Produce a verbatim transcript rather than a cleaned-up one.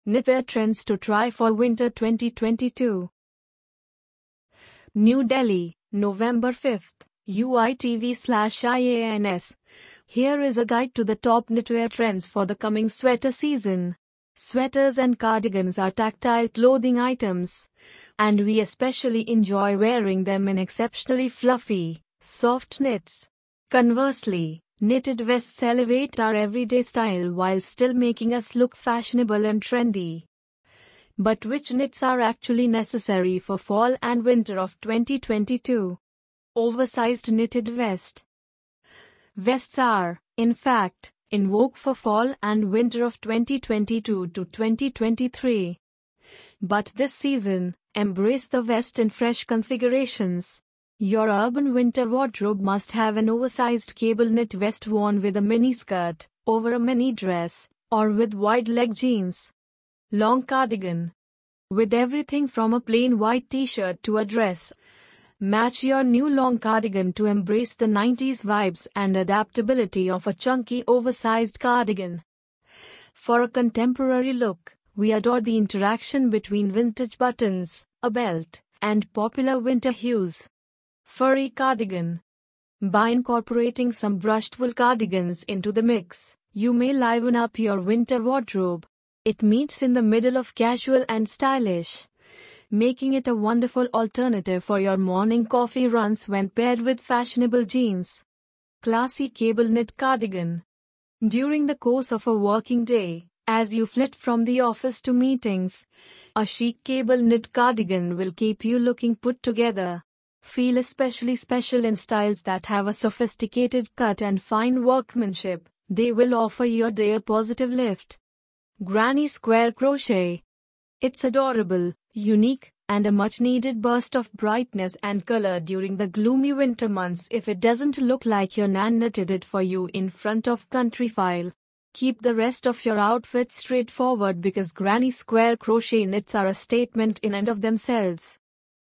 Knitwear trends to try for winter twenty twenty-two. New Delhi, November fifth, U I T V slash I A N S. Here is a guide to the top knitwear trends for the coming sweater season. Sweaters and cardigans are tactile clothing items, and we especially enjoy wearing them in exceptionally fluffy, soft knits. Conversely, knitted vests elevate our everyday style while still making us look fashionable and trendy. But which knits are actually necessary for fall and winter of twenty twenty-two? Oversized knitted vest. Vests are, in fact, in vogue for fall and winter of twenty twenty-two to twenty twenty-three. But this season, embrace the vest in fresh configurations. Your urban winter wardrobe must have an oversized cable knit vest worn with a mini skirt, over a mini dress, or with wide leg jeans. Long cardigan. With everything from a plain white t-shirt to a dress. Match your new long cardigan to embrace the nineties vibes and adaptability of a chunky oversized cardigan. For a contemporary look, we adore the interaction between vintage buttons, a belt, and popular winter hues. Furry cardigan. By incorporating some brushed wool cardigans into the mix, you may liven up your winter wardrobe. It meets in the middle of casual and stylish, making it a wonderful alternative for your morning coffee runs when paired with fashionable jeans. Classy cable knit cardigan. During the course of a working day, as you flit from the office to meetings, a chic cable knit cardigan will keep you looking put together. Feel especially special in styles that have a sophisticated cut and fine workmanship. They will offer your day a positive lift. Granny square crochet. It's adorable, unique, and a much-needed burst of brightness and color during the gloomy winter months if it doesn't look like your nan knitted it for you in front of country file. Keep the rest of your outfit straightforward because granny square crochet knits are a statement in and of themselves.